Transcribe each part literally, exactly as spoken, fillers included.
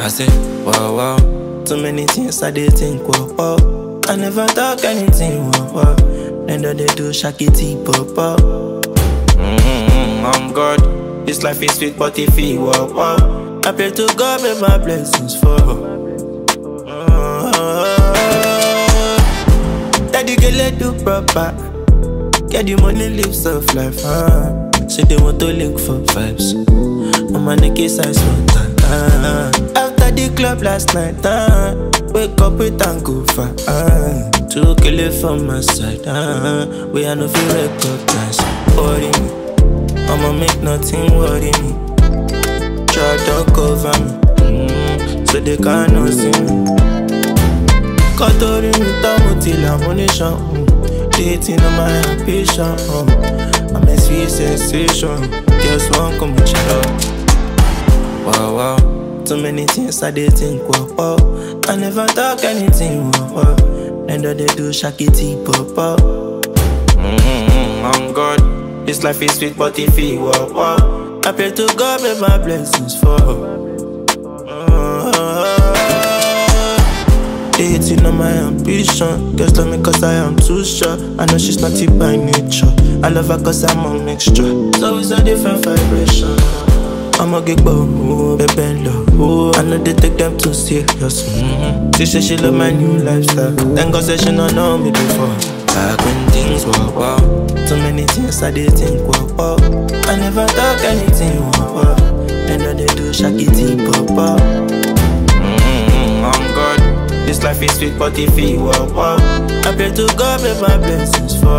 I say, wow, wow. Too many things I did think, wow, wow. I never talk anything, wow, wow. Then they do shakity, pop, pop. Mm-hmm, I'm God. This life is sweet, but if it, wow, wow. I pray to God with my blessings for. Daddy, get let do proper. Get the money, live soft life, huh? Say they want to link for vibes. On my neck is ice water, uh. After the club last night, uh. Wake up with and go far, uh. To kill it from my side, uh. We are no feel recognize. Worry me, I'ma make nothing worry me. Try to cover me, mm, so they cannot see me. Katori mi tamu till ammunition. Dating on my ambition, uh. I'm a sweet sensation. Girls won't come with you. Wow, wow. Too many things I did think, wow, wow. I never talk anything, wow, wow. Then they do shakity, pop, pop. Mm-hmm, I'm God. This life is sweet, but if it, wow, wow. I pray to God with my blessings for. Dating on my ambition. Girls love me cause I am too short. I know she's not it by nature. I love her cause I'm a mixture. So it's a different vibration. I'm a gig boy, baby love. I know they take them too serious. Mm-hmm. She say she love my new lifestyle. Thank God say she don't know me before. Back when things were wow. Too many things I did think wow, wow. I never talk anything wow, wow. And now they do shakity pop pop. Mm-hmm, I'm God. This life is sweet, but if it wow, wow. I pray to God with my blessings for.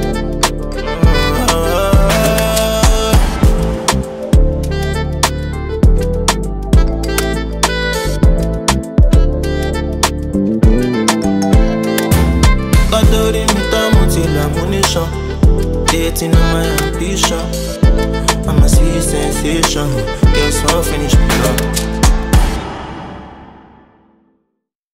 Katori mi tamu till ammunition. Dating on my ambition. I'm a sweet sensation. Girls won't finish me up.